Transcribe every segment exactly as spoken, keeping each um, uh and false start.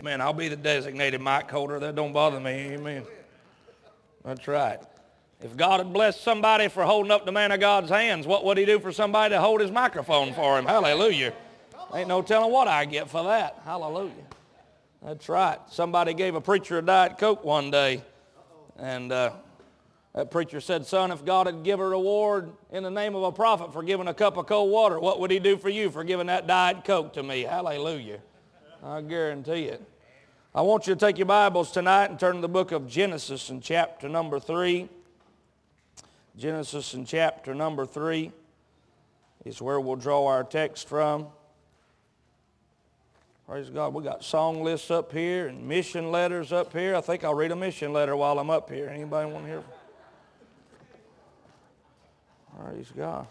Amen. I'll be the designated mic holder. That don't bother me. Amen. That's right. If God had blessed somebody for holding up the man of God's hands, what would he do for somebody to hold his microphone for him? Hallelujah. Ain't no telling what I get for that. Hallelujah. That's right. Somebody gave a preacher a Diet Coke one day, and uh, that preacher said, son, if God had given a reward in the name of a prophet for giving a cup of cold water, what would he do for you for giving that Diet Coke to me? Hallelujah. I guarantee it. I want you to take your Bibles tonight and turn to the book of Genesis in chapter number three. Genesis in chapter number three is where we'll draw our text from. Praise God. We got song lists up here and mission letters up here. I think I'll read a mission letter while I'm up here. Anybody want to hear? Praise God.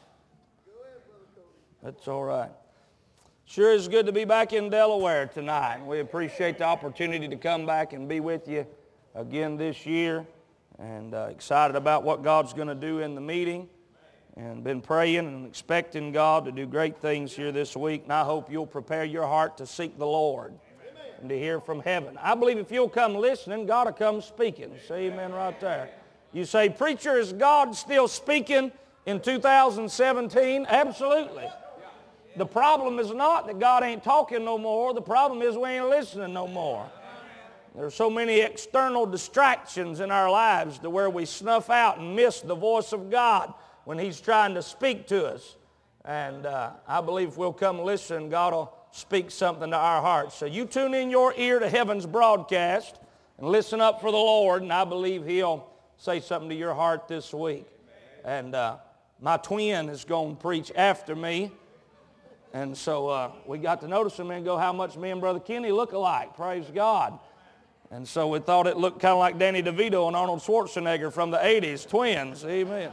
That's all right. Sure is good to be back in Delaware tonight. We appreciate the opportunity to come back and be with you again this year. And uh, excited about what God's going to do in the meeting. And been praying and expecting God to do great things here this week. And I hope you'll prepare your heart to seek the Lord and to hear from heaven. I believe if you'll come listening, God will come speaking. Say amen right there. You say, preacher, is God still speaking in two thousand seventeen? Absolutely. The problem is not that God ain't talking no more. The problem is we ain't listening no more. There's so many external distractions in our lives to where we snuff out and miss the voice of God when He's trying to speak to us. And uh, I believe if we'll come listen, God will speak something to our hearts. So you tune in your ear to heaven's broadcast and listen up for the Lord, and I believe He'll say something to your heart this week. And uh, my twin is going to preach after me. And so uh, we got to notice him and go how much me and Brother Kenny look alike. Praise God. And so we thought it looked kind of like Danny DeVito and Arnold Schwarzenegger from the eighties, twins. Amen.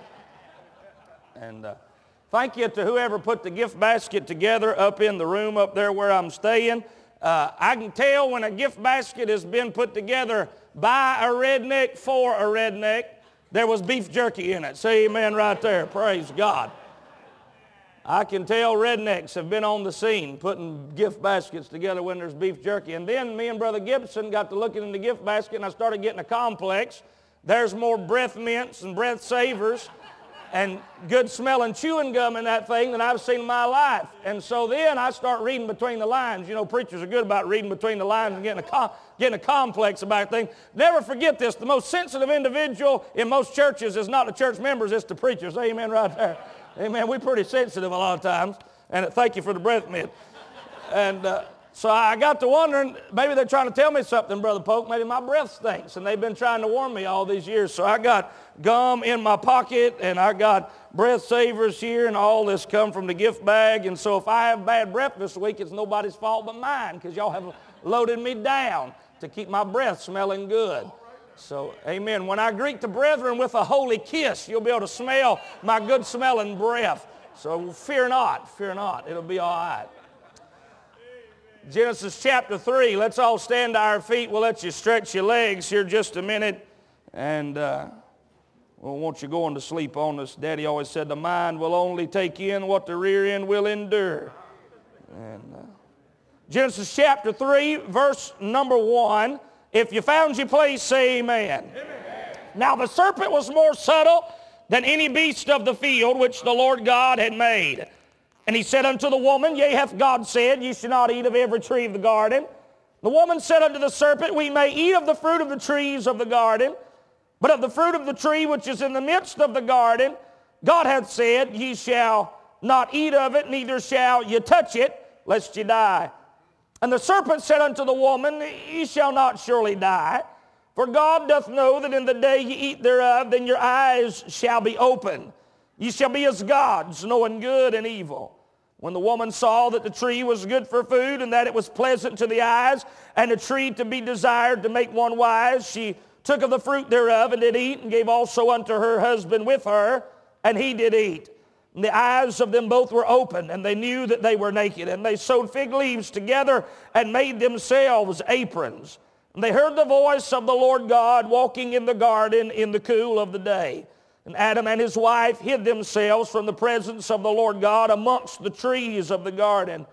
And uh, thank you to whoever put the gift basket together up in the room up there where I'm staying. Uh, I can tell when a gift basket has been put together by a redneck for a redneck, there was beef jerky in it. Say amen right there. Praise God. I can tell rednecks have been on the scene putting gift baskets together when there's beef jerky. And then me and Brother Gibson got to looking in the gift basket, and I started getting a complex. There's more breath mints and breath savers and good smelling chewing gum in that thing than I've seen in my life. And so then I start reading between the lines. You know, preachers are good about reading between the lines and getting a, com- getting a complex about things. Never forget this. The most sensitive individual in most churches is not the church members, it's the preachers. Amen right there. Amen. We're pretty sensitive a lot of times. And thank you for the breath mint. And uh, so I got to wondering, maybe they're trying to tell me something, Brother Polk. Maybe my breath stinks. And they've been trying to warn me all these years. So I got gum in my pocket, and I got breath savers here, and all this come from the gift bag. And so if I have bad breath this week, it's nobody's fault but mine, because y'all have loaded me down to keep my breath smelling good. So, amen. When I greet the brethren with a holy kiss, you'll be able to smell my good-smelling breath. So fear not, fear not. It'll be all right. Genesis chapter three. Let's all stand to our feet. We'll let you stretch your legs here just a minute. And uh, we won't you going to sleep on us. Daddy always said the mind will only take in what the rear end will endure. And uh, Genesis chapter three, verse number one. If you found your place, say amen. Amen. Now the serpent was more subtle than any beast of the field which the Lord God had made. And he said unto the woman, yea, hath God said, ye shall not eat of every tree of the garden. The woman said unto the serpent, we may eat of the fruit of the trees of the garden, but of the fruit of the tree which is in the midst of the garden, God hath said, ye shall not eat of it, neither shall ye touch it, lest ye die. And the serpent said unto the woman, ye shall not surely die, for God doth know that in the day ye eat thereof, then your eyes shall be opened. Ye shall be as gods, knowing good and evil. When the woman saw that the tree was good for food, and that it was pleasant to the eyes, and a tree to be desired to make one wise, she took of the fruit thereof, and did eat, and gave also unto her husband with her, and he did eat. And the eyes of them both were opened, and they knew that they were naked. And they sewed fig leaves together and made themselves aprons. And they heard the voice of the Lord God walking in the garden in the cool of the day. And Adam and his wife hid themselves from the presence of the Lord God amongst the trees of the garden.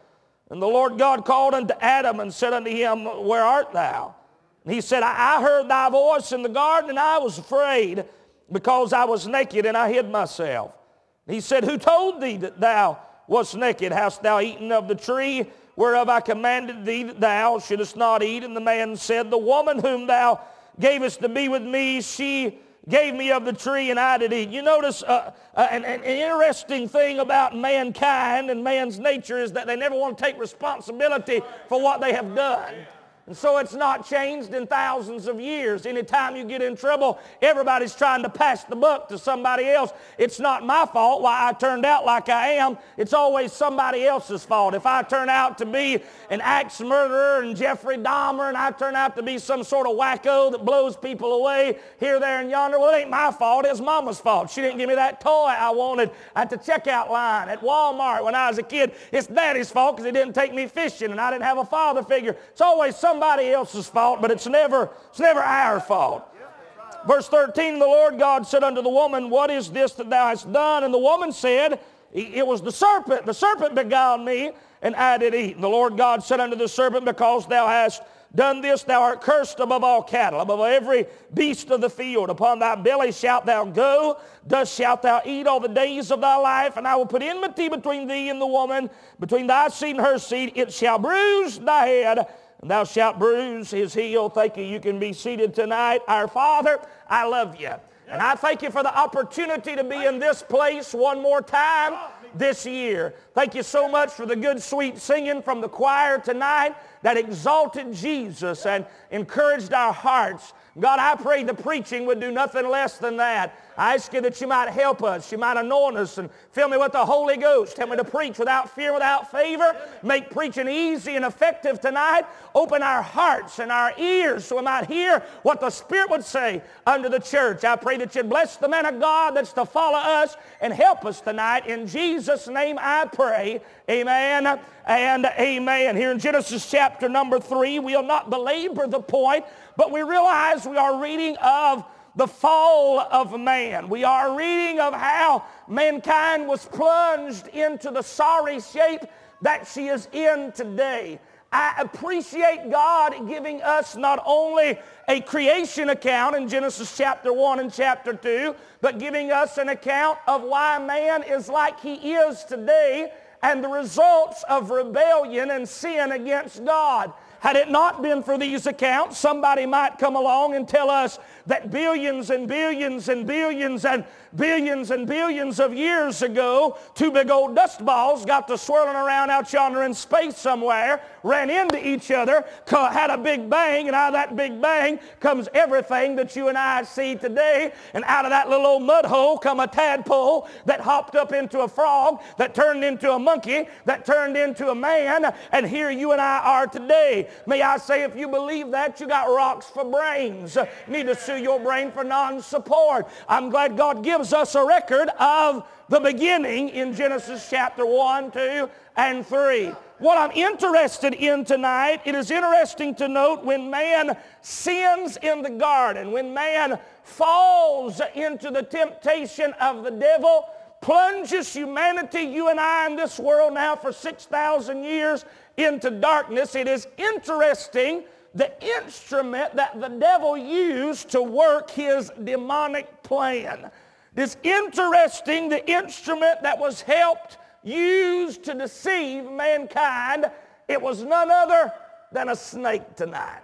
And the Lord God called unto Adam and said unto him, Where art thou? And he said, I, I heard thy voice in the garden, and I was afraid, because I was naked, and I hid myself. And he said, Who told thee that thou wast naked? Hast thou eaten of the tree whereof I commanded thee that thou shouldest not eat? And the man said, The woman whom thou gavest to be with me, she gave me of the tree, and I did eat. You notice uh, uh, an, an interesting thing about mankind and man's nature is that they never want to take responsibility for what they have done. And so it's not changed in thousands of years. Anytime you get in trouble, everybody's trying to pass the buck to somebody else. It's not my fault why I turned out like I am. It's always somebody else's fault. If I turn out to be an axe murderer and Jeffrey Dahmer, and I turn out to be some sort of wacko that blows people away here, there, and yonder, well, it ain't my fault. It's Mama's fault. She didn't give me that toy I wanted at the checkout line at Walmart when I was a kid. It's Daddy's fault because he didn't take me fishing, and I didn't have a father figure. It's always some somebody else's fault, but it's never, it's never our fault. Verse thirteen, the Lord God said unto the woman, What is this that thou hast done? And the woman said, It was the serpent. The serpent beguiled me, and I did eat. And the Lord God said unto the serpent, Because thou hast done this, thou art cursed above all cattle, above every beast of the field. Upon thy belly shalt thou go, dust shalt thou eat all the days of thy life, and I will put enmity between thee and the woman, between thy seed and her seed. It shall bruise thy head, and thou shalt bruise his heel. Thank you. You can be seated tonight. Our Father, I love you. And I thank you for the opportunity to be in this place one more time this year. Thank you so much for the good, sweet singing from the choir tonight that exalted Jesus and encouraged our hearts. God, I pray the preaching would do nothing less than that. I ask you that you might help us, you might anoint us, and fill me with the Holy Ghost. Help me to preach without fear, without favor. Make preaching easy and effective tonight. Open our hearts and our ears so we might hear what the Spirit would say unto the church. I pray that you'd bless the man of God that's to follow us and help us tonight. In Jesus' name I pray. Amen and amen. Here in Genesis chapter number three, we'll not belabor the point, but we realize we are reading of the fall of man. We are reading of how mankind was plunged into the sorry shape that she is in today. I appreciate God giving us not only a creation account in Genesis chapter one and chapter two, but giving us an account of why man is like he is today and the results of rebellion and sin against God. Had it not been for these accounts, somebody might come along and tell us that billions and billions and billions and billions and billions of years ago, two big old dust balls got to swirling around out yonder in space somewhere, ran into each other, had a big bang, and out of that big bang comes everything that you and I see today. And out of that little old mud hole come a tadpole that hopped up into a frog, that turned into a monkey, that turned into a man, and here you and I are today. May I say, if you believe that, you got rocks for brains. You need to sue your brain for non-support. I'm glad God gives us a record of the beginning in Genesis chapter one, two, and three. What I'm interested in tonight, it is interesting to note when man sins in the garden, when man falls into the temptation of the devil, plunges humanity, you and I in this world now for six thousand years into darkness. It is interesting the instrument that the devil used to work his demonic plan. It's interesting the instrument that was helped, used to deceive mankind. It was none other than a snake tonight.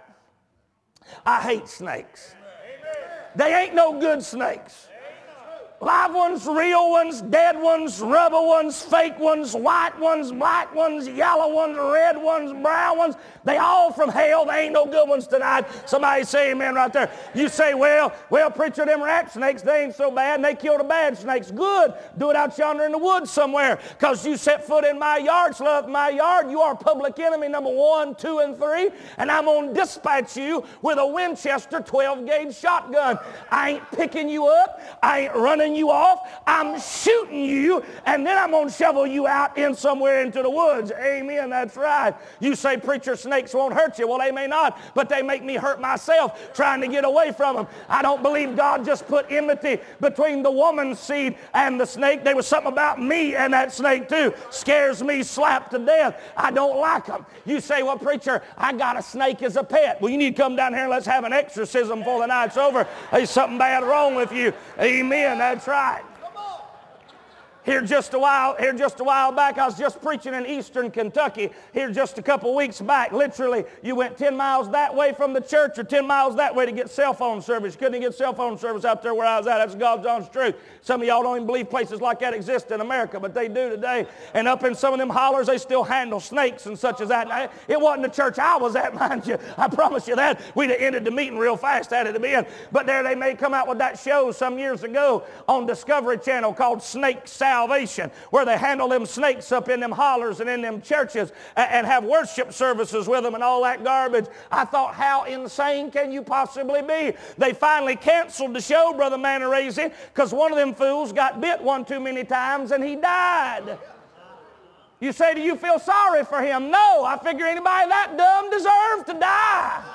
I hate snakes. They ain't no good snakes. Live ones, real ones, dead ones, rubber ones, fake ones, white ones, black ones, yellow ones, red ones, brown ones. They all from hell. They ain't no good ones tonight. Somebody say amen right there. You say, well, well, preacher, them rat snakes, they ain't so bad, and they kill the bad snakes. Good. Do it out yonder in the woods somewhere, because you set foot in my yard, slough my yard, you are public enemy number one, two, and three, and I'm going to dispatch you with a Winchester twelve gauge shotgun. I ain't picking you up. I ain't running shoveling you off, I'm shooting you, and then I'm going to shovel you out in somewhere into the woods. Amen, that's right. You say, preacher, snakes won't hurt you. Well, they may not, but they make me hurt myself trying to get away from them. I don't believe God just put enmity between the woman's seed and the snake. There was something about me and that snake too. Scares me slap to death. I don't like them. You say, well, preacher, I got a snake as a pet. Well, you need to come down here and let's have an exorcism before the night's over. There's something bad wrong with you. Amen, that's right. Here just a while, here just a while back, I was just preaching in eastern Kentucky. Here just a couple weeks back, literally, you went ten miles that way from the church or ten miles that way to get cell phone service. Couldn't get cell phone service out there where I was at. That's God's honest truth. Some of y'all don't even believe places like that exist in America, but they do today. And up in some of them hollers, they still handle snakes and such as that. Now, it wasn't the church I was at, mind you. I promise you that. We'd have ended the meeting real fast had it to be in. But there they may come out with that show some years ago on Discovery Channel called Snake Salvation, where they handle them snakes up in them hollers and in them churches and, and have worship services with them and all that garbage. I thought, how insane can you possibly be? They finally canceled the show, Brother Manarazi, because one of them fools got bit one too many times and he died. You say, do you feel sorry for him? No, I figure anybody that dumb deserves to die.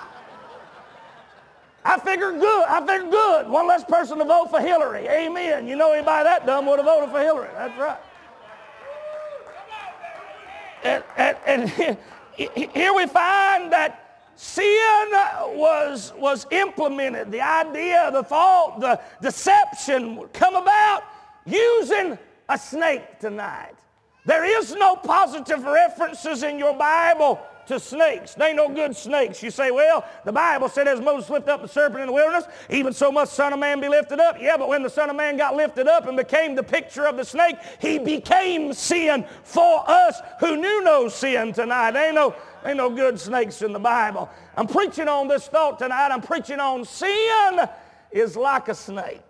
I figure good. I figure good. One less person to vote for Hillary. Amen. You know anybody that dumb would have voted for Hillary. That's right. And, and, and here we find that sin was, was implemented. The idea, the thought, the deception would come about using a snake tonight. There is no positive references in your Bible to snakes. They ain't no good snakes. You say, well, the Bible said as Moses lifted up the serpent in the wilderness, even so must the Son of Man be lifted up. Yeah, but when the Son of Man got lifted up and became the picture of the snake, he became sin for us who knew no sin tonight. Ain't no, ain't no good snakes in the Bible. I'm preaching on this thought tonight. I'm preaching on sin is like a snake.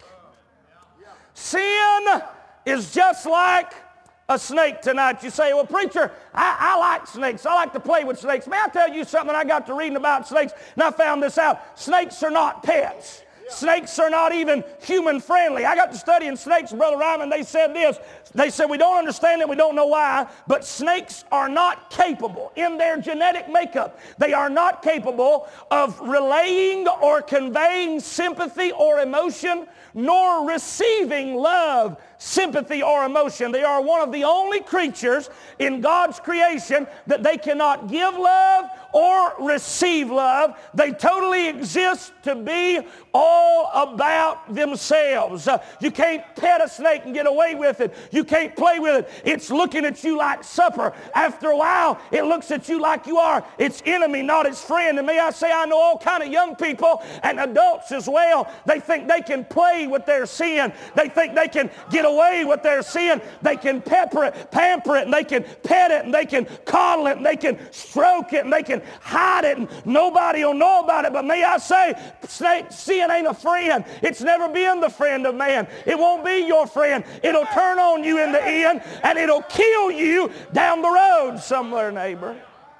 Sin is just like a snake tonight. You say, well, preacher, I, I like snakes. I like to play with snakes. May I tell you something? I got to reading about snakes, and I found this out. Snakes are not pets. Snakes are not even human friendly. I got to studying snakes, Brother Ryman. They said this. They said, we don't understand it, we don't know why, but snakes are not capable in their genetic makeup. They are not capable of relaying or conveying sympathy or emotion, nor receiving love, sympathy, or emotion. They are one of the only creatures in God's creation that they cannot give love or receive love. They totally exist to be all about themselves. Uh, you can't pet a snake and get away with it. You can't play with it. It's looking at you like supper. After a while, it looks at you like you are its enemy, not its friend. And may I say, I know all kind of young people and adults as well. They think they can play with their sin. They think they can get away with their sin. They can pepper it, pamper it, and they can pet it, and they can coddle it, and they can stroke it, and they can hide it, and nobody will know about it. But may I say, snake, sin ain't a friend. It's never been the friend of man. It won't be your friend. It'll turn on you in the end, and it'll kill you down the road somewhere, neighbor.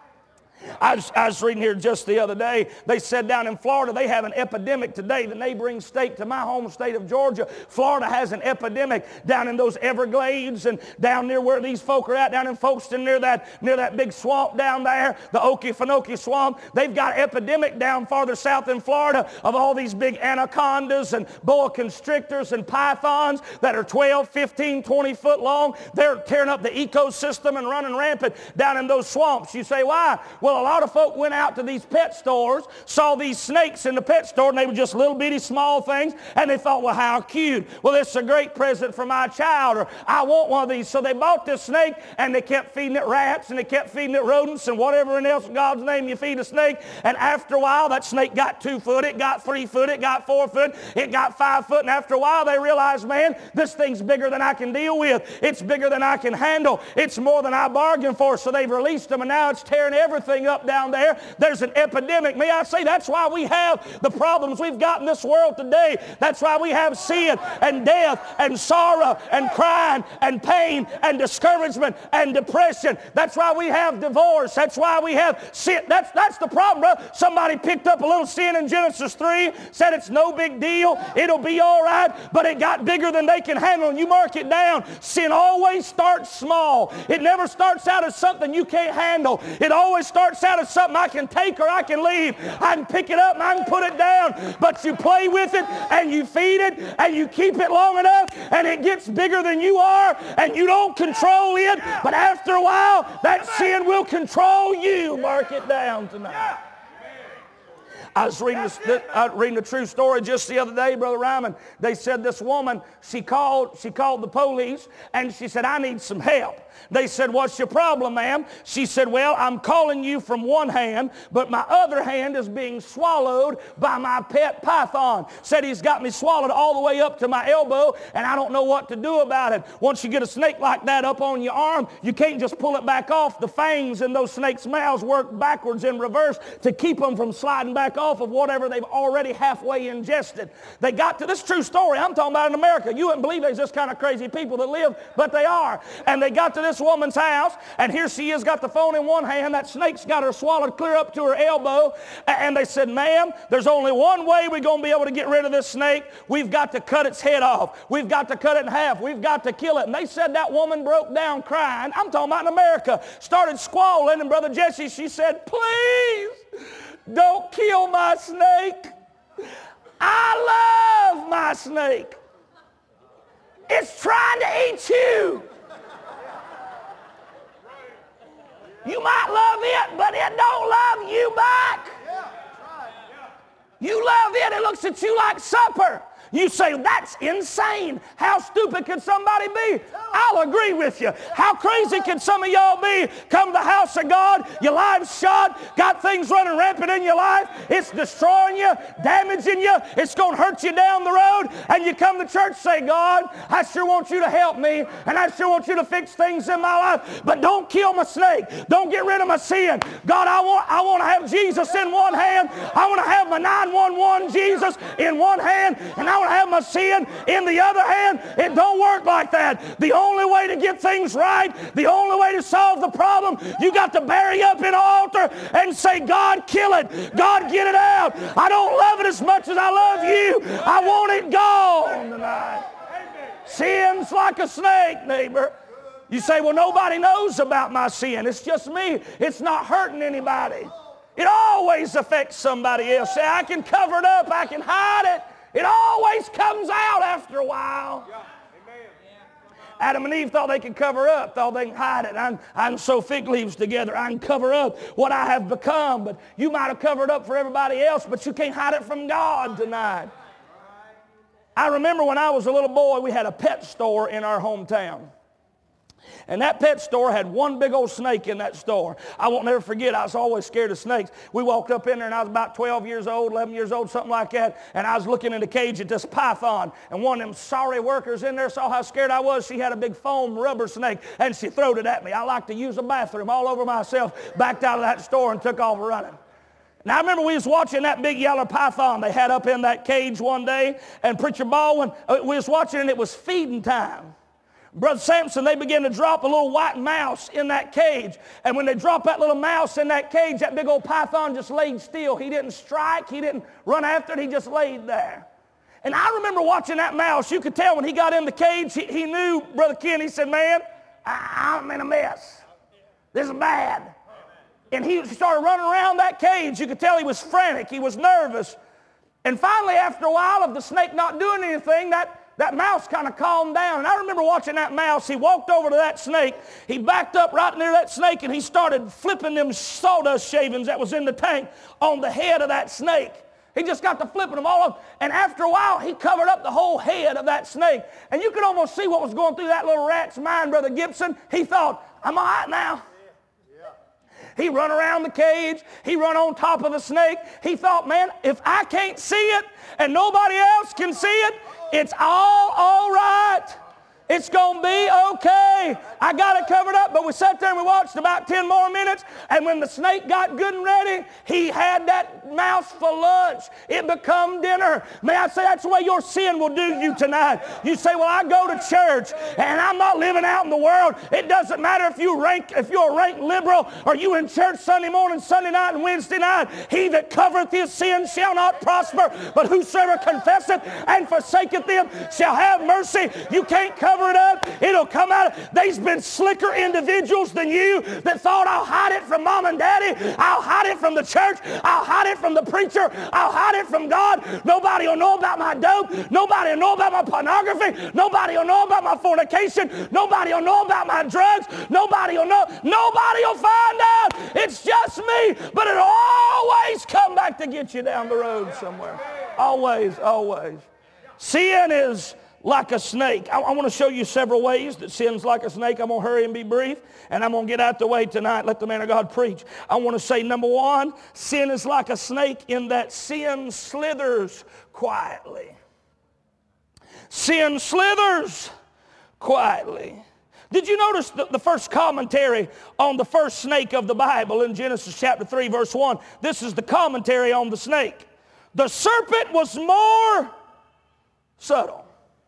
I was, I was reading here just the other day. They said down in Florida they have an epidemic today. The neighboring state to my home state of Georgia, Florida has an epidemic down in those Everglades and down near where these folk are at, down in Folkestone near that, near that big swamp down there, the Okefenokee swamp. They've got an epidemic down farther south in Florida of all these big anacondas and boa constrictors and pythons that are twelve, fifteen, twenty foot long. They're tearing up the ecosystem and running rampant down in those swamps. You say, why? Well, a lot of folk went out to these pet stores, saw these snakes in the pet store, and they were just little bitty small things, and they thought, well, how cute. Well, this is a great present for my child, or I want one of these. So they bought this snake, and they kept feeding it rats, and they kept feeding it rodents, and whatever else in God's name you feed a snake. And after a while, that snake got two foot, it got three foot, it got four foot, it got five foot, and after a while, they realized, man, this thing's bigger than I can deal with. It's bigger than I can handle. It's more than I bargained for. So they've released them, and now it's tearing everything everything up down there. There's an epidemic. May I say, that's why we have the problems we've got in this world today. That's why we have sin and death and sorrow and crying and pain and discouragement and depression. That's why we have divorce. That's why we have sin. That's, that's the problem, bro. Somebody picked up a little sin in Genesis three, said it's no big deal. It'll be all right, but it got bigger than they can handle. And you mark it down. Sin always starts small. It never starts out as something you can't handle. It always starts out as something I can take or I can leave. I can pick it up and I can put it down. But you play with it and you feed it and you keep it long enough and it gets bigger than you are and you don't control it. But after a while, that sin will control you. Mark it down tonight. I was reading, this, uh, reading a true story just the other day, Brother Ryman. They said this woman, she called, she called the police and she said, I need some help. They said, what's your problem, ma'am? She said, well, I'm calling you from one hand, but my other hand is being swallowed by my pet python. Said he's got me swallowed all the way up to my elbow, and I don't know what to do about it. Once you get a snake like that up on your arm, you can't just pull it back off. The fangs in those snakes' mouths work backwards in reverse to keep them from sliding back off of whatever they've already halfway ingested. They got to this true story. I'm talking about in America. You wouldn't believe there's this kind of crazy people that live, but they are. And they got to this woman's house, and here she is, got the phone in one hand. That snake's got her swallowed clear up to her elbow. And they said, ma'am, there's only one way we're going to be able to get rid of this snake. We've got to cut its head off. We've got to cut it in half. We've got to kill it. And they said that woman broke down crying. I'm talking about in America. Started squalling, and Brother Jesse, she said, please don't kill my snake. I love my snake. It's trying to eat you. You might love it, but it don't love you back. You love it, it looks at you like supper. You say, that's insane. How stupid can somebody be? I'll agree with you. How crazy can some of y'all be? Come to the house of God, your life's shot, got things running rampant in your life. It's destroying you, damaging you. It's going to hurt you down the road. And you come to church, say, God, I sure want you to help me. And I sure want you to fix things in my life. But don't kill my snake. Don't get rid of my sin. God, I want, I want to have Jesus in one hand. I want to have my nine one one Jesus in one hand. And I want to have my sin in the other hand. It don't work like that. The only way to get things right, the only way to solve the problem, you got to bury up in an altar and say, God, kill it. God, get it out. I don't love it as much as I love you. I want it gone tonight. Sin's like a snake, neighbor. You say, well, nobody knows about my sin. It's just me. It's not hurting anybody. It always affects somebody else. Say, I can cover it up. I can hide it. It always comes out after a while. Yeah. Adam and Eve thought they could cover up, thought they could hide it. I can, I can sew fig leaves together. I can cover up what I have become. But you might have covered up for everybody else, but you can't hide it from God tonight. I remember when I was a little boy, we had a pet store in our hometown. And that pet store had one big old snake in that store. I won't never forget, I was always scared of snakes. We walked up in there and I was about twelve years old, eleven years old, something like that. And I was looking in the cage at this python. And one of them sorry workers in there saw how scared I was. She had a big foam rubber snake and she throwed it at me. I like to use the bathroom all over myself, backed out of that store and took off running. Now, I remember we was watching that big yellow python they had up in that cage one day. And Preacher Baldwin, we was watching and it was feeding time. Brother Samson, they began to drop a little white mouse in that cage. And when they dropped that little mouse in that cage, that big old python just laid still. He didn't strike. He didn't run after it. He just laid there. And I remember watching that mouse. You could tell when he got in the cage, he, he knew, Brother Ken, he said, man, I, I'm in a mess. This is bad. And he started running around that cage. You could tell he was frantic. He was nervous. And finally, after a while of the snake not doing anything, that That mouse kind of calmed down. And I remember watching that mouse. He walked over to that snake. He backed up right near that snake and he started flipping them sawdust shavings that was in the tank on the head of that snake. He just got to flipping them all up. And after a while, he covered up the whole head of that snake. And you could almost see what was going through that little rat's mind, Brother Gibson. He thought, I'm all right now. He run around the cage. He run on top of the snake. He thought, man, if I can't see it and nobody else can see it, it's all all right. It's going to be okay. I got it covered up, but we sat there and we watched about ten more minutes, and when the snake got good and ready, he had that mouse for lunch. It become dinner. May I say that's the way your sin will do you tonight. You say, well, I go to church, and I'm not living out in the world. It doesn't matter if you rank, if you're a ranked liberal, or you in church Sunday morning, Sunday night, and Wednesday night. He that covereth his sin shall not prosper, but whosoever confesseth and forsaketh them shall have mercy. You can't cover it up. It'll come out. There's been slicker individuals than you that thought, I'll hide it from mom and daddy. I'll hide it from the church. I'll hide it from the preacher. I'll hide it from God. Nobody will know about my dope. Nobody will know about my pornography. Nobody will know about my fornication. Nobody will know about my drugs. Nobody will know. Nobody will find out. It's just me. But it'll always come back to get you down the road somewhere. Always, always. Sin is like a snake. I, I want to show you several ways that sin's like a snake. I'm going to hurry and be brief, and I'm going to get out the way tonight. Let the man of God preach. I want to say, number one, sin is like a snake in that sin slithers quietly. Sin slithers quietly. Did you notice the, the first commentary on the first snake of the Bible in Genesis chapter three, verse one? This is the commentary on the snake. The serpent was more subtle.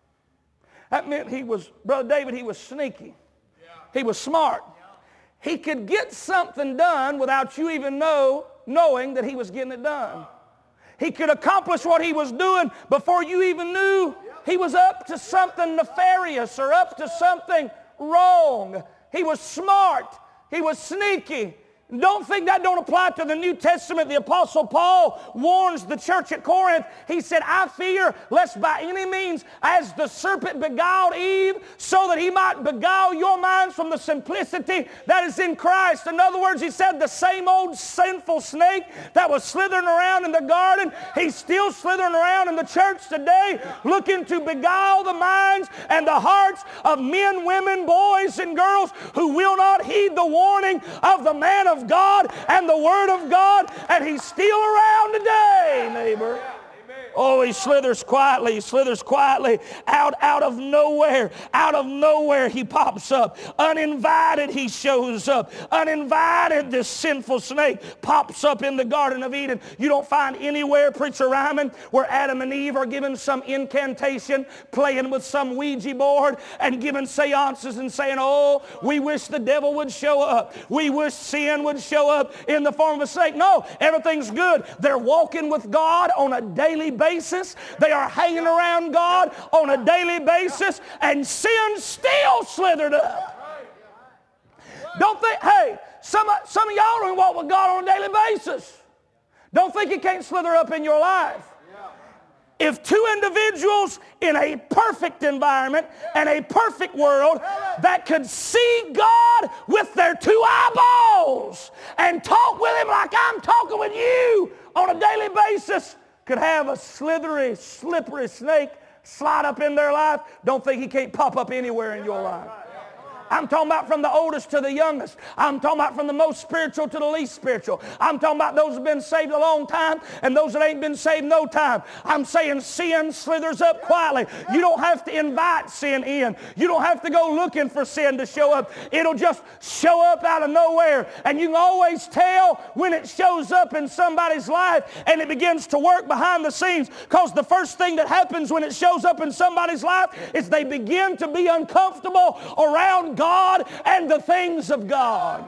That meant he was, Brother David, he was sneaky. He was smart. He could get something done without you even know, knowing that he was getting it done. He could accomplish what he was doing before you even knew he was up to something nefarious or up to something wrong. He was smart. He was sneaky. Don't think that don't apply to the New Testament. The Apostle Paul warns the church at Corinth. He said, I fear lest by any means as the serpent beguiled Eve, so that he might beguile your minds from the simplicity that is in Christ. In other words, he said the same old sinful snake that was slithering around in the garden, he's still slithering around in the church today, looking to beguile the minds and the hearts of men, women, boys, and girls who will not heed the warning of the man of God and the Word of God, and he's still around today, neighbor. Oh, he slithers quietly, he slithers quietly out, out of nowhere. Out of nowhere he pops up. Uninvited he shows up. Uninvited this sinful snake pops up in the Garden of Eden. You don't find anywhere, Preacher Ryman, where Adam and Eve are given some incantation, playing with some Ouija board and giving seances and saying, oh, we wish the devil would show up. We wish sin would show up in the form of a snake. No, everything's good. They're walking with God on a daily basis. basis. They are hanging around God on a daily basis, and sin still slithered up. Don't think, hey, some, some of y'all don't walk with God on a daily basis. Don't think it can't slither up in your life. If two individuals in a perfect environment and a perfect world that could see God with their two eyeballs and talk with him like I'm talking with you on a daily basis, could have a slithery, slippery snake slide up in their life, don't think he can't pop up anywhere in your life. I'm talking about from the oldest to the youngest. I'm talking about from the most spiritual to the least spiritual. I'm talking about those who have been saved a long time and those that ain't been saved no time. I'm saying sin slithers up quietly. You don't have to invite sin in. You don't have to go looking for sin to show up. It'll just show up out of nowhere. And you can always tell when it shows up in somebody's life and it begins to work behind the scenes, because the first thing that happens when it shows up in somebody's life is they begin to be uncomfortable around God. God and the things of God.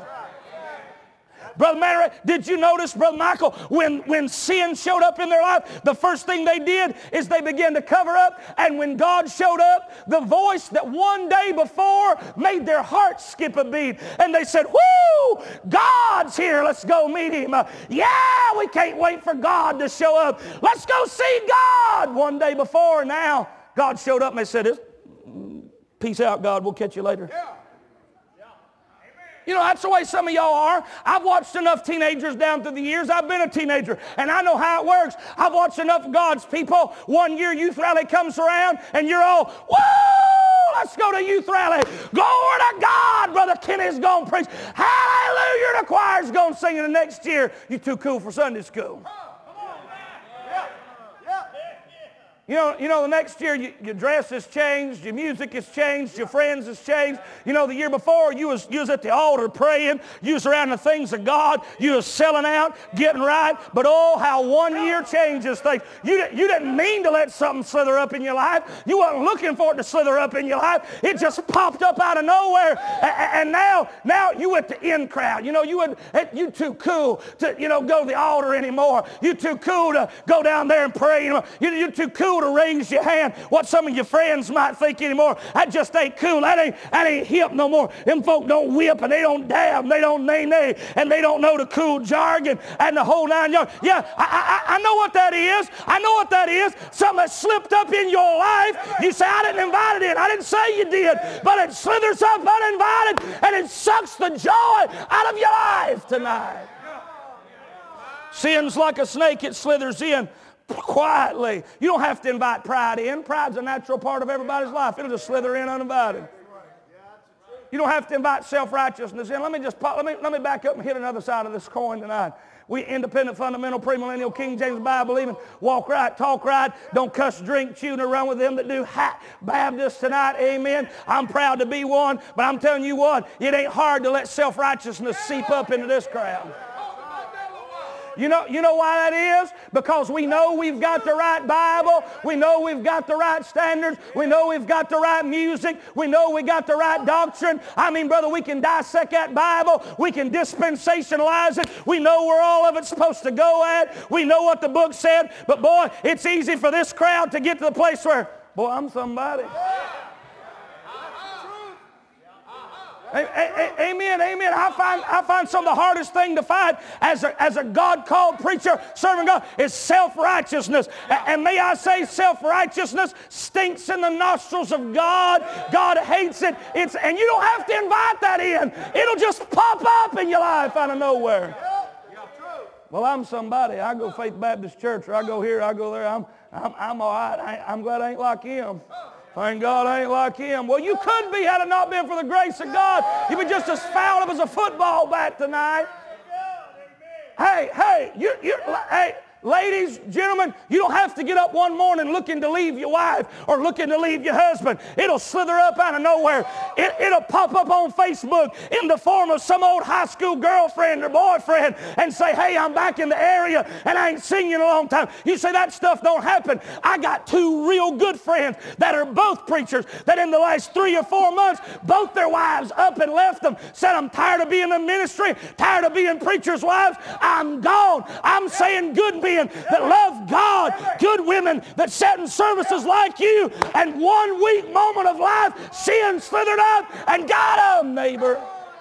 Brother Mary, did you notice, Brother Michael, when, when sin showed up in their life, the first thing they did is they began to cover up, and when God showed up, the voice that one day before made their hearts skip a beat, and they said, whoo, God's here, let's go meet him. Uh, yeah, we can't wait for God to show up. Let's go see God. One day before, now God showed up and they said, peace out, God, we'll catch you later. Yeah. You know, that's the way some of y'all are. I've watched enough teenagers down through the years. I've been a teenager, and I know how it works. I've watched enough God's people. One year youth rally comes around, and you're all, woo, let's go to youth rally. Glory to God, Brother Kenny's going to preach. Hallelujah, the choir's going to sing. And the next year, you're too cool for Sunday school. You know, you know, the next year you, your dress has changed, your music has changed, your friends has changed. You know, the year before you was, you was at the altar praying, you was around the things of God, you was selling out, getting right. But oh, how one year changes things. You, you didn't mean to let something slither up in your life. You wasn't looking for it to slither up in your life. It just popped up out of nowhere. And, and now, now you at the in crowd. You know, you would, you too cool to, you know, go to the altar anymore. You too cool to go down there and pray. You know, you, you're too cool to raise your hand. What some of your friends might think anymore, that just ain't cool. That ain't, that ain't hip no more. Them folk don't whip and they don't dab, and they don't nay-nay, and they don't know the cool jargon and the whole nine yards. Yeah, I, I, I know what that is. I know what that is. Something that slipped up in your life. You say, I didn't invite it in. I didn't say you did. But it slithers up uninvited, and it sucks the joy out of your life tonight. Sin's like a snake. It slithers in quietly. You don't have to invite pride in. Pride's a natural part of everybody's life. It'll just slither in uninvited. You don't have to invite self-righteousness in. Let me just let me let me back up and hit another side of this coin tonight. We independent, fundamental, premillennial, King James Bible believing, walk right, talk right, don't cuss, drink, chew, nor run with them that do. Ha, Baptists tonight, amen. I'm proud to be one, but I'm telling you what, it ain't hard to let self-righteousness seep up into this crowd. You know, you know why that is? Because we know we've got the right Bible. We know we've got the right standards. We know we've got the right music. We know we got the right doctrine. I mean, brother, we can dissect that Bible. We can dispensationalize it. We know where all of it's supposed to go at. We know what the book said. But boy, it's easy for this crowd to get to the place where, boy, I'm somebody. Amen, amen. I find, I find some of the hardest thing to fight as a, as a God-called preacher, serving God, is self-righteousness. And may I say, self-righteousness stinks in the nostrils of God. God hates it. It's, and you don't have to invite that in. It'll just pop up in your life out of nowhere. Well, I'm somebody. I go Faith Baptist Church, or I go here, I go there. I'm, I'm, I'm all right. I, I'm glad I ain't like him. Thank God I ain't like him. Well, you could be had it not been for the grace of God. You'd be just as foul as a football bat tonight. Hey, hey, you, you, hey, ladies, gentlemen, you don't have to get up one morning looking to leave your wife or looking to leave your husband. It'll slither up out of nowhere. It, it'll pop up on Facebook in the form of some old high school girlfriend or boyfriend and say, hey, I'm back in the area and I ain't seen you in a long time. You say that stuff don't happen. I got two real good friends that are both preachers that in the last three or four months, both their wives up and left them, said, I'm tired of being in ministry, tired of being preachers' wives. I'm gone. I'm saying good men that love God, good women that sat in services like you, and one weak moment of life, sin slithered up and got them, neighbor.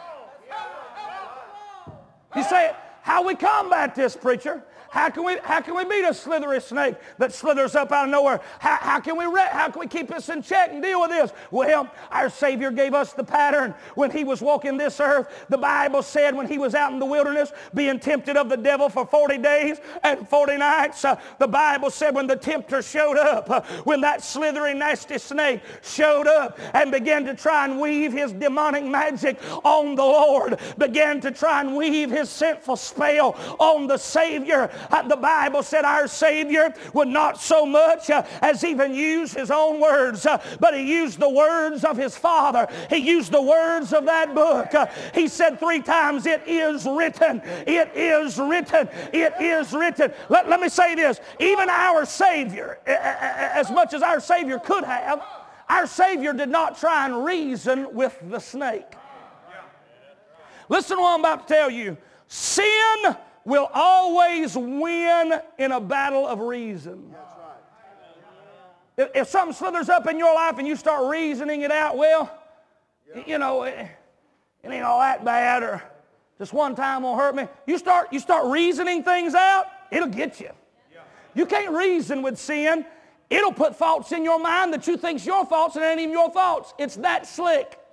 You say, how we combat this, preacher? How can we, how can we beat a slithery snake that slithers up out of nowhere? How, how, can we re- how can we keep this in check and deal with this? Well, our Savior gave us the pattern when he was walking this earth. The Bible said when he was out in the wilderness being tempted of the devil for forty days and forty nights, uh, the Bible said when the tempter showed up, uh, when that slithery, nasty snake showed up and began to try and weave his demonic magic on the Lord, began to try and weave his sinful spell on the Savior, Uh, the Bible said our Savior would not so much uh, as even use his own words, uh, but he used the words of his Father. He used the words of that book. Uh, he said three times, it is written, it is written, it is written. Let, let me say this, even our Savior, as much as our Savior could have, our Savior did not try and reason with the snake. Listen to what I'm about to tell you. Sin will always win in a battle of reason. If, if something slithers up in your life and you start reasoning it out, well, you know, it, it ain't all that bad, or just one time won't hurt me. You start, you start reasoning things out, it'll get you. You can't reason with sin. It'll put thoughts in your mind that you think's your thoughts and it ain't even your thoughts. It's that slick.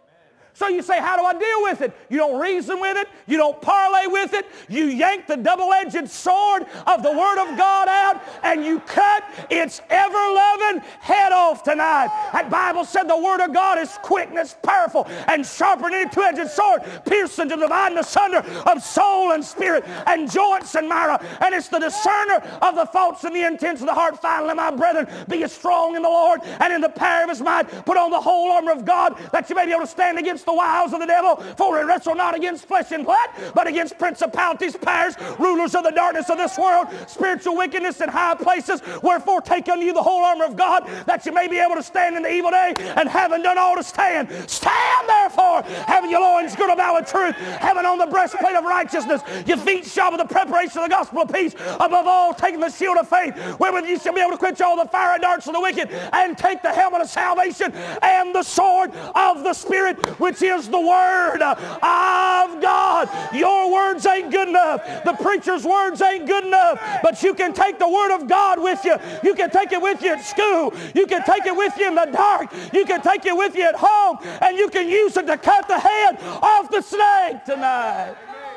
So you say, how do I deal with it? You don't reason with it. You don't parlay with it. You yank the double-edged sword of the Word of God out and you cut its ever-loving head off tonight. That Bible said the Word of God is quick and it's powerful and sharper than any two-edged sword, piercing to divide asunder of soul and spirit and joints and marrow. And it's the discerner of the thoughts and the intents of the heart. Finally, my brethren, be ye strong in the Lord and in the power of His might. Put on the whole armor of God that you may be able to stand against the wiles of the devil. For we wrestle not against flesh and blood, but against principalities, powers, rulers of the darkness of this world, spiritual wickedness in high places. Wherefore take unto you the whole armor of God, that you may be able to stand in the evil day, and having done all to stand. Stand therefore, having your loins girded about with truth, having on the breastplate of righteousness, your feet shod with the preparation of the gospel of peace, above all taking the shield of faith, wherewith you shall be able to quench all the fiery darts of the wicked, and take the helmet of salvation and the sword of the Spirit, which is the Word of God. Your words ain't good enough. The preacher's words ain't good enough. But you can take the Word of God with you. You can take it with you at school. You can take it with you in the dark. You can take it with you at home. And you can use it to cut the head off the snake tonight.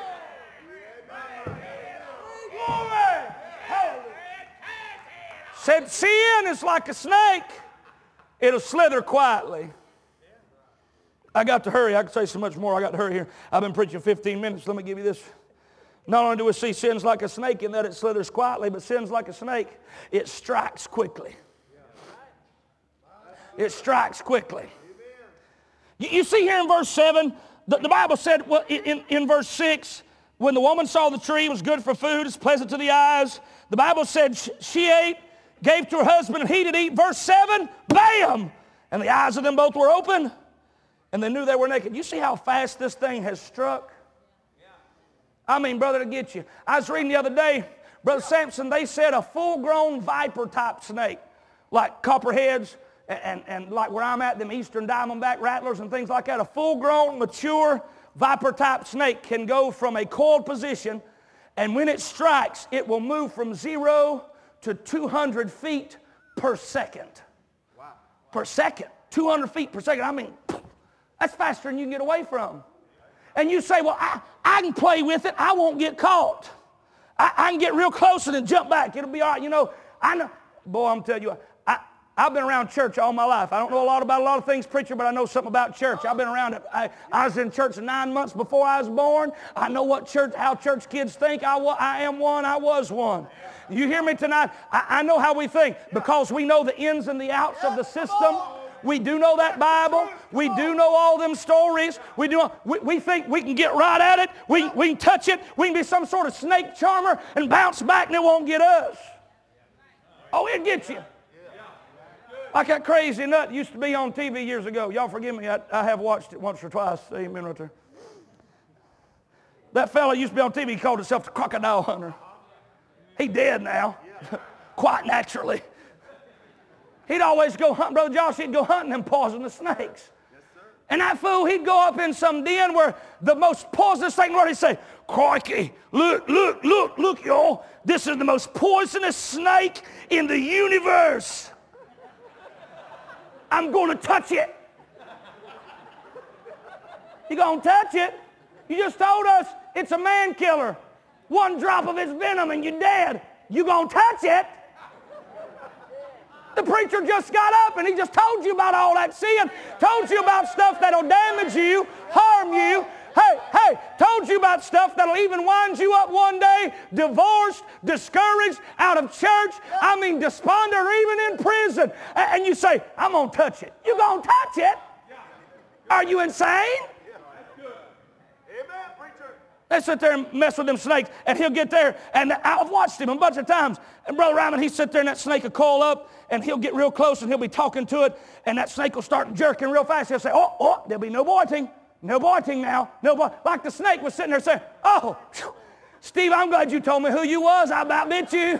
Said sin is like a snake. It'll slither quietly. I got to hurry. I could say so much more. I got to hurry here. I've been preaching fifteen minutes. Let me give you this. Not only do we see sins like a snake in that it slithers quietly, but sins like a snake, it strikes quickly. It strikes quickly. You, you see here in verse seven, the, the Bible said, well, in, in verse six, when the woman saw the tree, it was good for food, it's pleasant to the eyes. The Bible said she, she ate, gave to her husband, and he did eat. Verse seven, bam! And the eyes of them both were open, and they knew they were naked. You see how fast this thing has struck? I mean, brother, to get you. I was reading the other day, Brother Samson, they said a full-grown viper-type snake, like copperheads, and, and, and like where I'm at, them eastern diamondback rattlers and things like that, a full-grown, mature viper-type snake can go from a coiled position, and when it strikes, it will move from zero to two hundred feet per second. Wow. Per second. two hundred feet per second. I mean, that's faster than you can get away from. And you say, well, I, I can play with it. I won't get caught. I, I can get real close and then jump back. It'll be all right. You know, I know. Boy, I'm telling you, I, I've been around church all my life. I don't know a lot about a lot of things, preacher, but I know something about church. I've been around it. I, I was in church nine months before I was born. I know what church, how church kids think. I, I am one. I was one. You hear me tonight? I, I know how we think because we know the ins and the outs of the system. We do know that Bible. We do know all them stories. We do. We, we think we can get right at it. We, we can touch it. We can be some sort of snake charmer and bounce back and it won't get us. Oh, it'll get you. Like that crazy nut used to be on T V years ago. Y'all forgive me. I, I have watched it once or twice. Amen right there. That fella used to be on T V. He called himself the Crocodile Hunter. He dead now. Quite naturally. He'd always go hunting. Brother Josh, he'd go hunting them poisonous snakes. Yes, and that fool, he'd go up in some den where the most poisonous thing, where he'd say, crikey, look, look, look, look, y'all. This is the most poisonous snake in the universe. I'm going to touch it. You going to touch it? You just told us it's a man killer. One drop of its venom and you're dead. You going to touch it? The preacher just got up and he just told you about all that sin, told you about stuff that'll damage you, harm you. Hey, hey, told you about stuff that'll even wind you up one day, divorced, discouraged, out of church, I mean despondent, or even in prison. And you say, I'm going to touch it. You going to touch it? Are you insane? They sit there and mess with them snakes, and he'll get there, and I've watched him a bunch of times, and Brother Ryman, he'll sit there, and that snake will coil up, and he'll get real close, and he'll be talking to it, and that snake will start jerking real fast. He'll say, oh, oh, there'll be no biting, no biting now, no biting. Like the snake was sitting there saying, oh, whew, Steve, I'm glad you told me who you was. I about bit you.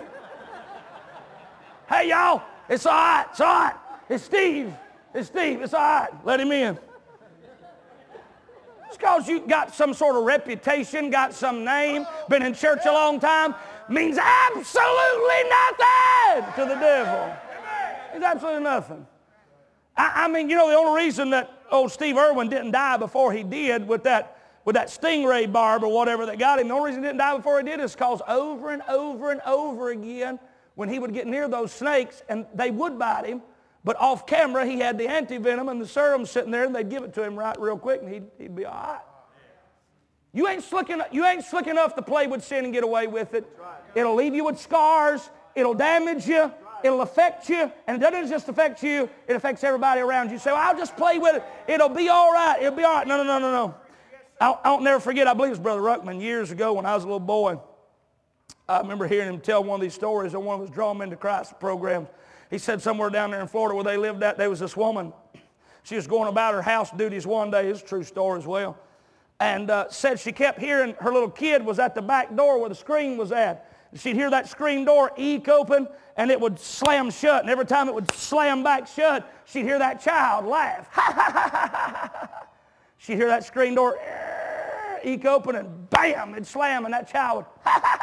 Hey, y'all, it's all right, it's all right. It's Steve, it's Steve, it's all right. Let him in. Just because you got some sort of reputation, got some name, been in church a long time, means absolutely nothing to the devil. It's absolutely nothing. I, I mean, you know, the only reason that old Steve Irwin didn't die before he did with that, with that stingray barb or whatever that got him. The only reason he didn't die before he did is because over and over and over again, when he would get near those snakes, and they would bite him, but off camera he had the antivenom and the serum sitting there, and they'd give it to him right real quick, and he'd, he'd be all right. You ain't, slick enough, you ain't slick enough to play with sin and get away with it. It'll leave you with scars. It'll damage you. It'll affect you. And it doesn't just affect you. It affects everybody around you. You say, well, I'll just play with it. It'll be all right. It'll be all right. No, no, no, no, no. I'll, I'll never forget, I believe it was Brother Ruckman years ago when I was a little boy. I remember hearing him tell one of these stories on one of his Draw Men to Christ programs. He said somewhere down there in Florida where they lived at, there was this woman. She was going about her house duties one day. It's a true story as well. And uh, said she kept hearing her little kid was at the back door where the screen was at. She'd hear that screen door eke open, and it would slam shut. And every time it would slam back shut, she'd hear that child laugh. She'd hear that screen door eke open, and bam, it'd slam, and that child would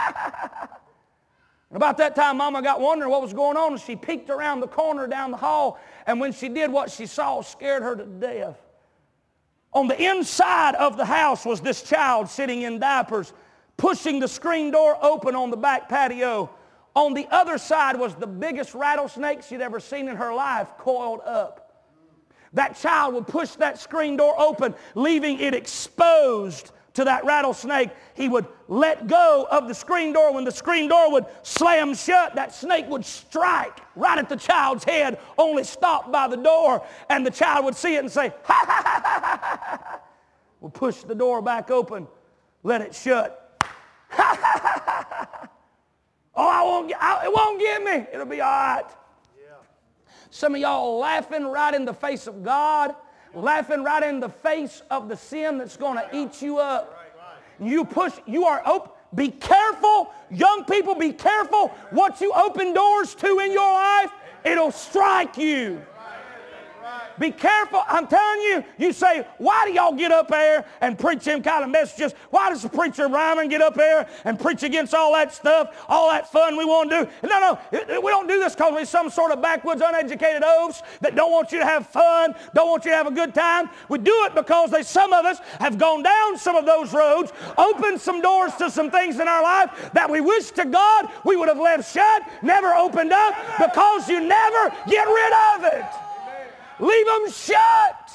And about that time, Mama got wondering what was going on, and she peeked around the corner down the hall, and when she did, what she saw scared her to death. On the inside of the house was this child sitting in diapers, pushing the screen door open on the back patio. On the other side was the biggest rattlesnake she'd ever seen in her life, coiled up. That child would push that screen door open, leaving it exposed to that rattlesnake. He would let go of the screen door. When the screen door would slam shut, that snake would strike right at the child's head, only stopped by the door, and the child would see it and say, ha, ha, ha, ha, ha, ha. We'll push the door back open, let it shut. Ha, ha, ha, ha, ha. Oh, I won't get, I, it won't get me. It'll be all right. Yeah. Some of y'all laughing right in the face of God, laughing right in the face of the sin that's going to eat you up. You push, you are open. Be careful, young people, be careful what you open doors to in your life. It'll strike you. Be careful. I'm telling you, you say, why do y'all get up there and preach them kind of messages? Why does the preacher Ryman get up there and preach against all that stuff, all that fun we want to do? No, no, we don't do this because we're some sort of backwoods, uneducated oafs that don't want you to have fun, don't want you to have a good time. We do it because they, some of us have gone down some of those roads, opened some doors to some things in our life that we wish to God we would have left shut, never opened up, because you never get rid of it. Leave them shut.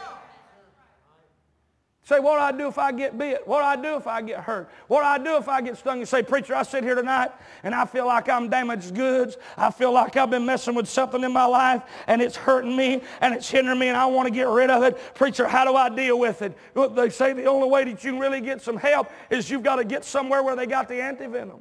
Say, what do I do if I get bit? What do I do if I get hurt? What do I do if I get stung? You say, preacher, I sit here tonight and I feel like I'm damaged goods. I feel like I've been messing with something in my life and it's hurting me and it's hindering me and I want to get rid of it. Preacher, how do I deal with it? Well, they say the only way that you can really get some help is you've got to get somewhere where they got the antivenom.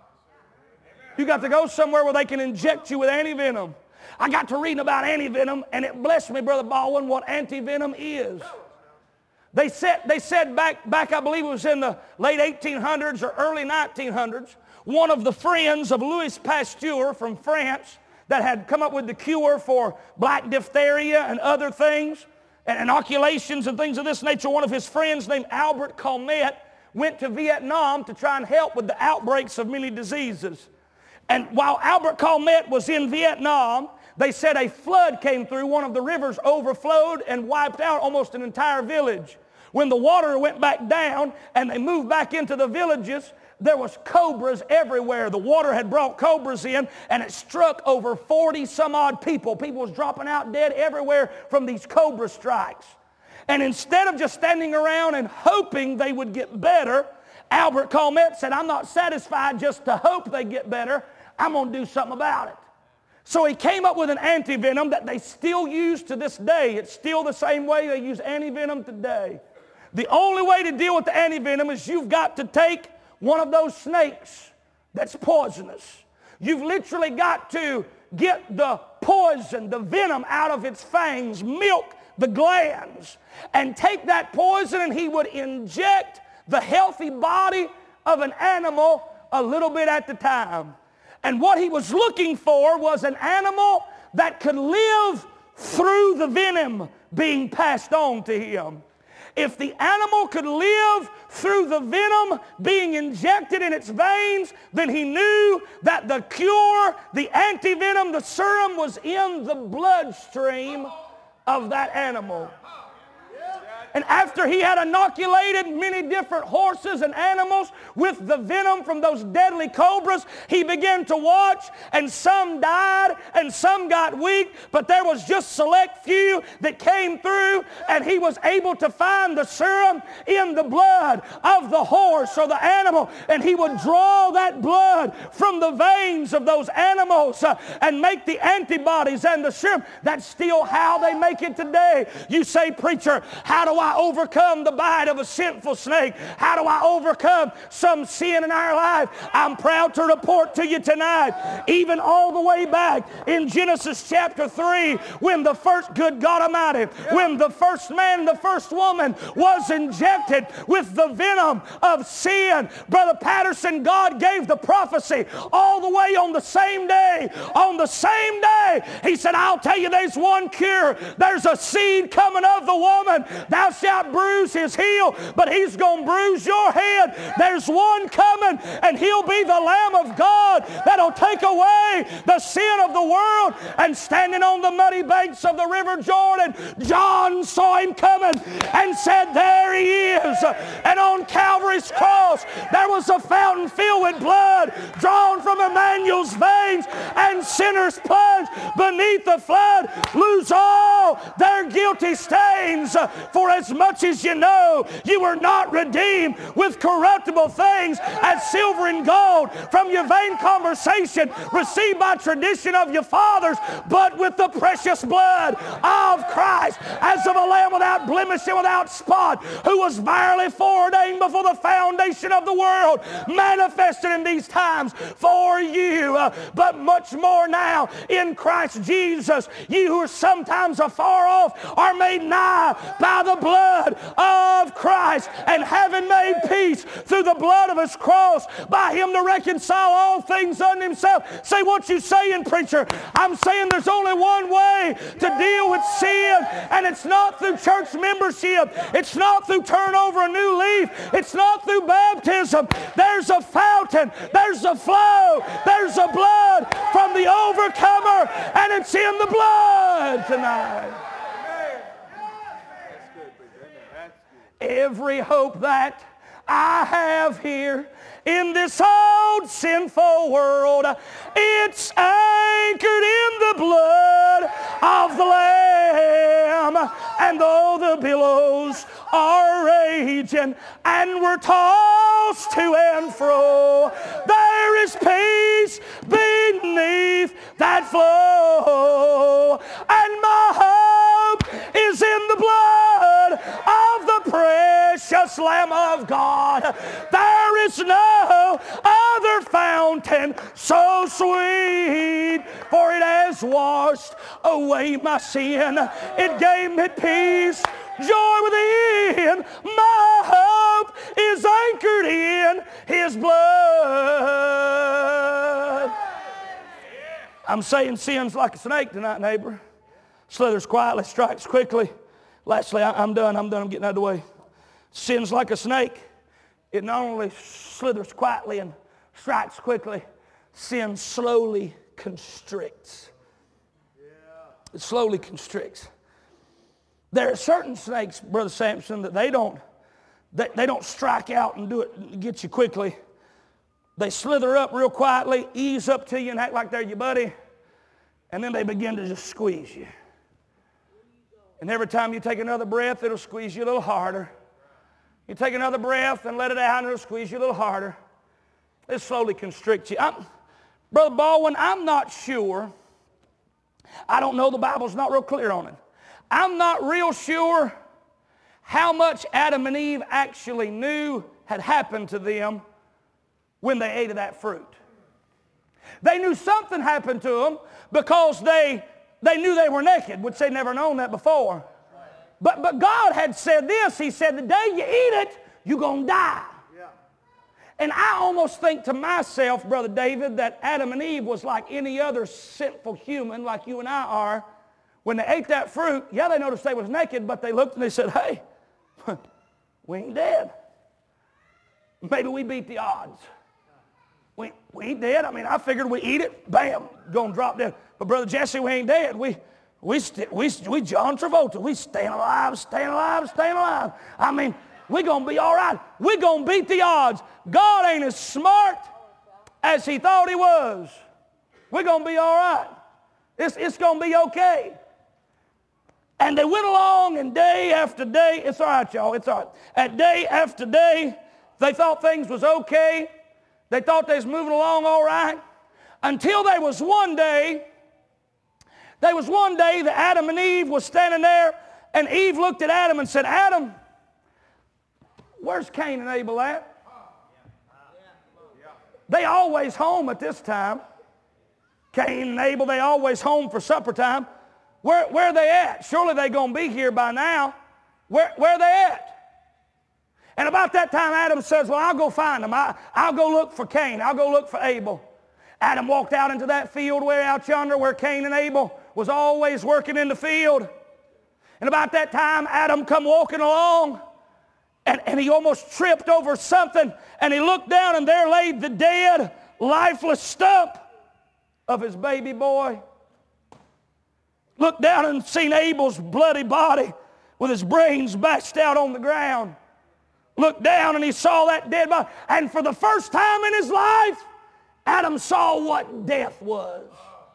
You got to go somewhere where they can inject you with antivenom. I got to reading about antivenom, and it blessed me, Brother Baldwin, what antivenom is. They said, they said back, back, I believe it was in the late eighteen hundreds or early nineteen hundreds, one of the friends of Louis Pasteur from France that had come up with the cure for black diphtheria and other things, and inoculations and things of this nature, one of his friends named Albert Calmette went to Vietnam to try and help with the outbreaks of many diseases. And while Albert Calmette was in Vietnam, they said a flood came through. One of the rivers overflowed and wiped out almost an entire village. When the water went back down and they moved back into the villages, there was cobras everywhere. The water had brought cobras in, and it struck over forty some odd people. People was dropping out dead everywhere from these cobra strikes. And instead of just standing around and hoping they would get better, Albert Calmette said, I'm not satisfied just to hope they get better. I'm going to do something about it. So he came up with an antivenom that they still use to this day. It's still the same way they use antivenom today. The only way to deal with the antivenom is you've got to take one of those snakes that's poisonous. You've literally got to get the poison, the venom out of its fangs, milk the glands, and take that poison, and he would inject the healthy body of an animal a little bit at the time. And what he was looking for was an animal that could live through the venom being passed on to him. If the animal could live through the venom being injected in its veins, then he knew that the cure, the antivenom, the serum was in the bloodstream of that animal. And after he had inoculated many different horses and animals with the venom from those deadly cobras, he began to watch, and some died and some got weak, but there was just select few that came through, and he was able to find the serum in the blood of the horse or the animal, and he would draw that blood from the veins of those animals uh, and make the antibodies and the serum. That's still how they make it today. You say, preacher, how do I overcome the bite of a sinful snake? How do I overcome some sin in our life? I'm proud to report to you tonight, even all the way back in Genesis chapter three, when the first, good God Almighty, when the first man and the first woman was injected with the venom of sin, Brother Patterson, God gave the prophecy all the way on the same day. On the same day, he said, I'll tell you, there's one cure. There's a seed coming of the woman. Thou shalt bruise his heel, but he's going to bruise your head. There's one coming, and he'll be the Lamb of God that'll take away the sin of the world. And standing on the muddy banks of the river Jordan, John saw him coming and said, there he is. And on Calvary's cross, there was a fountain filled with blood drawn from Emmanuel's veins, and sinners plunged beneath the flood lose all their guilty stains. For as much as you know, you were not redeemed with corruptible things as silver and gold from your vain conversation received by tradition of your fathers, but with the precious blood of Christ, as of a lamb without blemish and without spot, who was verily foreordained before the foundation of the world, manifested in these times for you, uh, but much more now in Christ Jesus. You who are sometimes afar off are made nigh by the blood of Christ, and having made peace through the blood of his cross, by him to reconcile all things unto himself. Say, what you saying, preacher? I'm saying there's only one way to deal with sin, and it's not through church membership. It's not through turn over a new leaf. It's not through baptism. There's a fountain. There's a flow. There's a blood from the overcomer, and it's in the blood tonight. Every hope that I have here in this old sinful world, it's anchored in the blood of the Lamb. And though the billows are raging and we're tossed to and fro, there is peace beneath that flow. And my hope is in the blood of the precious Lamb of God. There is no other fountain so sweet, for it has washed away my sin. It gave me peace, joy within. My hope is anchored in his blood. I'm saying sin's like a snake tonight, neighbor. Slithers quietly, strikes quickly. Lastly, I'm done. I'm done. I'm getting out of the way. Sin's like a snake. It not only slithers quietly and strikes quickly, sin slowly constricts. It slowly constricts. There are certain snakes, Brother Sampson, that they don't, they, they don't strike out and do it and get you quickly. They slither up real quietly, ease up to you and act like they're your buddy, and then they begin to just squeeze you. And every time you take another breath, it'll squeeze you a little harder. You take another breath and let it out, and it'll squeeze you a little harder. It slowly constricts you. I'm, Brother Baldwin, I'm not sure. I don't know. The Bible's not real clear on it. I'm not real sure how much Adam and Eve actually knew had happened to them when they ate of that fruit. They knew something happened to them because they, they knew they were naked, which they'd never known that before. But, but God had said this. He said, the day you eat it, you're going to die. Yeah. And I almost think to myself, Brother David, that Adam and Eve was like any other sinful human like you and I are. When they ate that fruit, yeah, they noticed they was naked, but they looked and they said, hey, we ain't dead. Maybe we beat the odds. We, we ain't dead. I mean, I figured we eat it, bam, going to drop dead. But Brother Jesse, we ain't dead. We, We, st- we, we John Travolta. We staying alive, staying alive, staying alive. I mean, we're going to be all right. We're going to beat the odds. God ain't as smart as he thought he was. We're going to be all right. It's, it's going to be okay. And they went along, and day after day, it's all right, y'all, it's all right. At day after day, they thought things was okay. They thought they was moving along all right. Until there was one day, there was one day that Adam and Eve was standing there, and Eve looked at Adam and said, Adam, where's Cain and Abel at? They always home at this time. Cain and Abel, they always home for supper time. Where, where are they at? Surely they're going to be here by now. Where, where are they at? And about that time, Adam says, well, I'll go find them. I, I'll go look for Cain. I'll go look for Abel. Adam walked out into that field way out yonder where Cain and Abel was always working in the field. And about that time, Adam come walking along, and, and he almost tripped over something, and he looked down, and there laid the dead, lifeless stump of his baby boy. Looked down and seen Abel's bloody body with his brains bashed out on the ground. Looked down and he saw that dead body. And for the first time in his life, Adam saw what death was.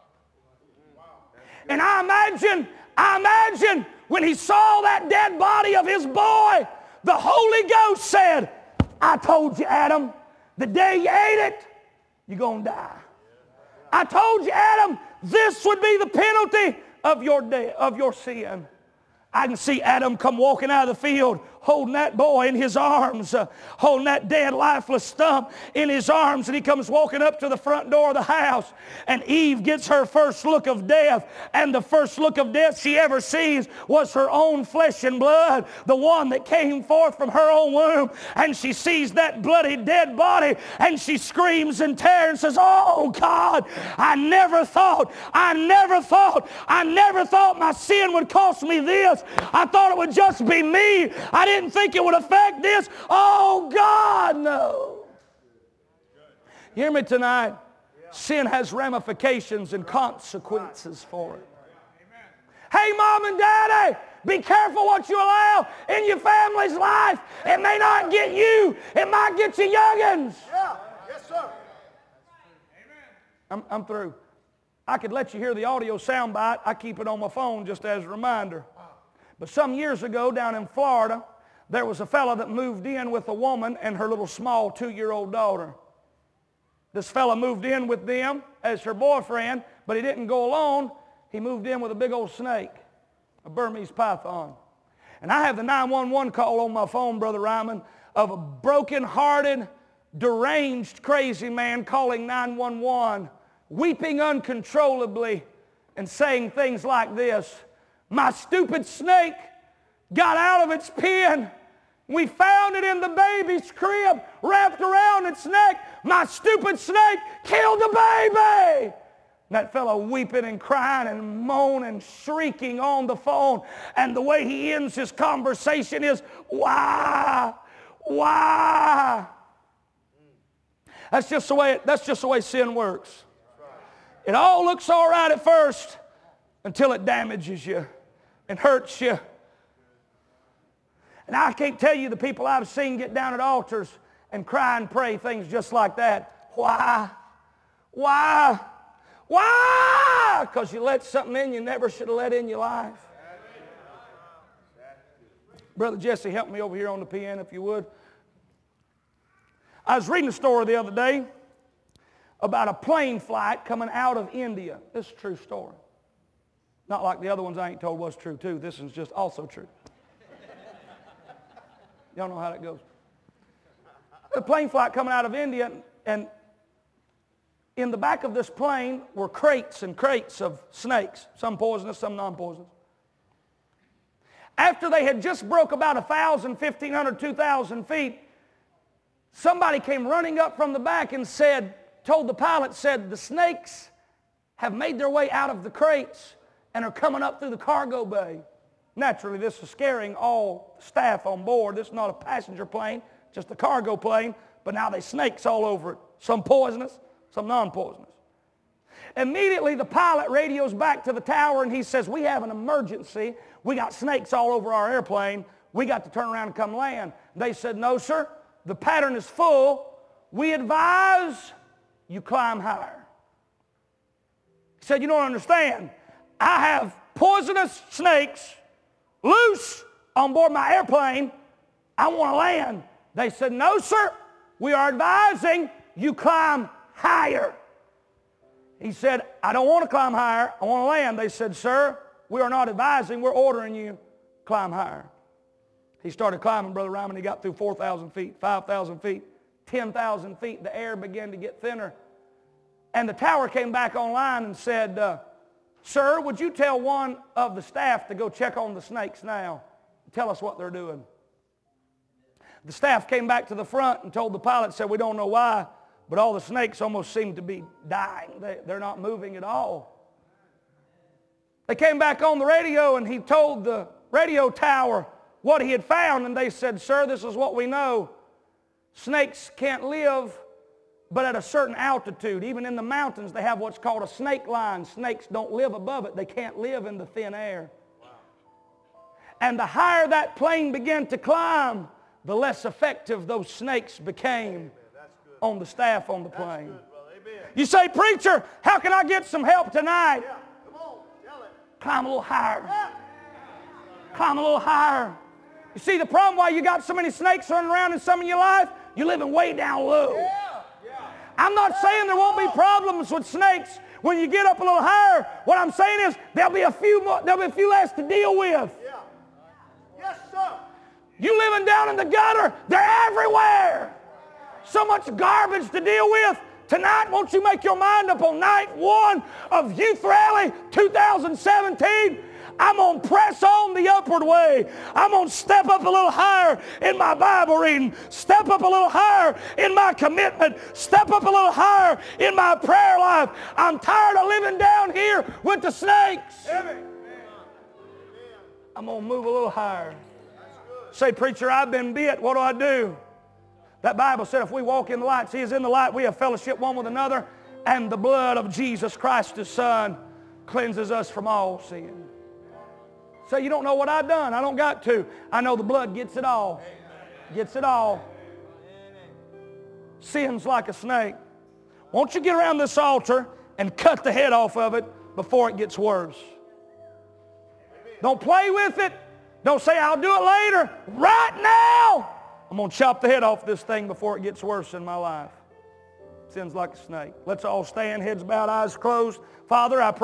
And I imagine, I imagine when he saw that dead body of his boy, the Holy Ghost said, I told you, Adam, the day you ate it, you're going to die. I told you, Adam, this would be the penalty of your day, of your sin. I can see Adam come walking out of the field holding that boy in his arms, uh, holding that dead, lifeless stump in his arms, and he comes walking up to the front door of the house, and Eve gets her first look of death, and the first look of death she ever sees was her own flesh and blood, the one that came forth from her own womb, and she sees that bloody dead body, and she screams in terror and says, oh God, I never thought, I never thought, I never thought my sin would cost me this. I thought it would just be me. I didn't think it would affect this. Oh, God, no. Hear me tonight. Sin has ramifications and consequences for it. Hey, Mom and Daddy, be careful what you allow in your family's life. It may not get you. It might get your youngins. Yeah. Yes, sir. I'm, I'm through. I could let you hear the audio soundbite. I keep it on my phone just as a reminder. But some years ago down in Florida, there was a fella that moved in with a woman and her little small two-year-old daughter. This fella moved in with them as her boyfriend, but he didn't go alone. He moved in with a big old snake, a Burmese python. And I have the nine one one call on my phone, Brother Ryman, of a broken-hearted, deranged, crazy man calling nine one one, weeping uncontrollably and saying things like this: my stupid snake got out of its pen. We found it in the baby's crib, wrapped around its neck. My stupid snake killed the baby. And that fellow weeping and crying and moaning, shrieking on the phone. And the way he ends his conversation is, why? Why? That's just the way, that's just the way sin works. It all looks all right at first until it damages you and hurts you. And I can't tell you the people I've seen get down at altars and cry and pray things just like that. Why? Why? Why? Because you let something in you never should have let in your life. Brother Jesse, help me over here on the piano if you would. I was reading a story the other day about a plane flight coming out of India. This is a true story. Not like the other ones I ain't told was true too. This is just also true. Y'all know how that goes. A plane flight coming out of India, and in the back of this plane were crates and crates of snakes, some poisonous, some non-poisonous. After they had just broke about one thousand, fifteen hundred, two thousand feet, somebody came running up from the back and said, told the pilot, said, the snakes have made their way out of the crates and are coming up through the cargo bay. Naturally, this is scaring all staff on board. This is not a passenger plane, just a cargo plane, but now there's snakes all over it. Some poisonous, some non-poisonous. Immediately the pilot radios back to the tower and he says, we have an emergency. We got snakes all over our airplane. We got to turn around and come land. They said, no, sir, the pattern is full. We advise you climb higher. He said, you don't understand. I have poisonous snakes loose on board my airplane. I want to land. They said, no, sir, we are advising you climb higher. He said, I don't want to climb higher. I want to land. They said, sir, we are not advising. We're ordering you climb higher. He started climbing, Brother Ryman. He got through four thousand feet, five thousand feet, ten thousand feet. The air began to get thinner. And the tower came back online and said, uh, sir, would you tell one of the staff to go check on the snakes now? Tell us what they're doing. The staff came back to the front and told the pilot, said, we don't know why, but all the snakes almost seem to be dying. They, they're not moving at all. They came back on the radio and he told the radio tower what he had found, and they said, sir, this is what we know. Snakes can't live but at a certain altitude. Even in the mountains, they have what's called a snake line. Snakes don't live above it. They can't live in the thin air. Wow. And the higher that plane began to climb, the less effective those snakes became on the staff on the plane. You say, preacher, how can I get some help tonight? Yeah. Come on, tell it. Climb a little higher. Yeah. Climb a little higher. You see the problem why you got so many snakes running around in some of your life? You're living way down low. Yeah. Yeah. I'm not saying there won't be problems with snakes when you get up a little higher. What I'm saying is there'll be a few more, there'll be a few less to deal with. Yeah. Yes, sir. You living down in the gutter, they're everywhere. So much garbage to deal with. Tonight, won't you make your mind up on night one of Youth Rally two thousand seventeen? I'm going to press on the upward way. I'm going to step up a little higher in my Bible reading. Step up a little higher in my commitment. Step up a little higher in my prayer life. I'm tired of living down here with the snakes. Amen. I'm going to move a little higher. Say, preacher, I've been bit. What do I do? That Bible said if we walk in the light, He is in the light, we have fellowship one with another, and the blood of Jesus Christ, His Son, cleanses us from all sin. Say, you don't know what I've done. I don't got to. I know the blood gets it all. Gets it all. Sin's like a snake. Won't you get around this altar and cut the head off of it before it gets worse? Don't play with it. Don't say, I'll do it later. Right now, I'm going to chop the head off this thing before it gets worse in my life. Sin's like a snake. Let's all stand, heads bowed, eyes closed. Father, I pray.